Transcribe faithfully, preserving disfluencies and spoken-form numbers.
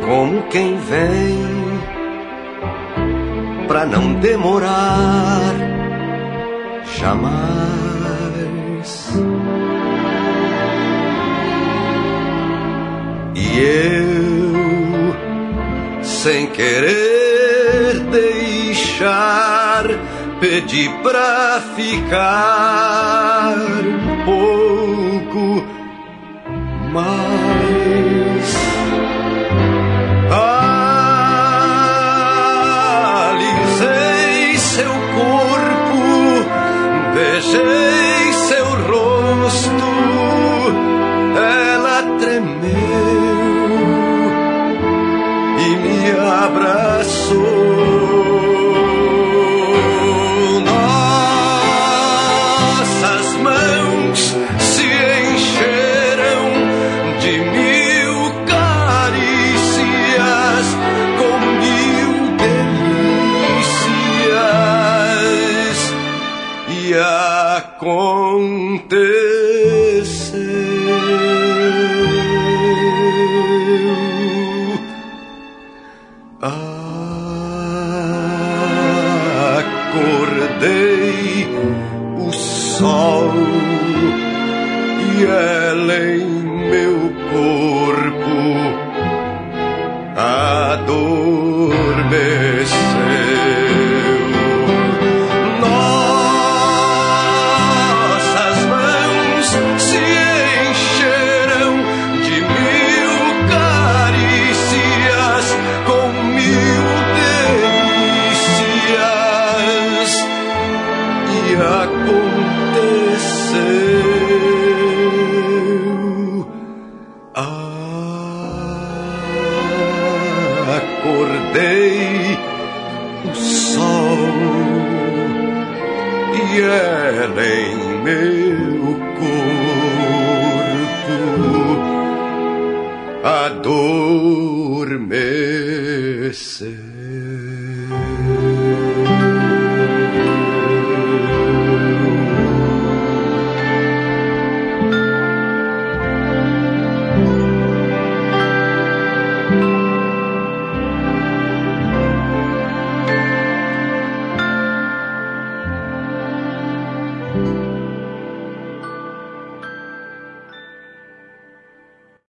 como quem vem pra não demorar jamais. E eu, sem querer deixar, pedi pra ficar um pouco mais. Alisei seu corpo, beijei seu rosto, ela tremeu e me abraçou. Nossas mãos se encheram de mil carícias, com mil delícias, e aconteceu. Acordei o sol e ela em meu corpo adormeceu. Nossas mãos se encheram de mil carícias, com mil delícias, e aconteceu. Acordei o sol e ela em meu corpo adormeceu.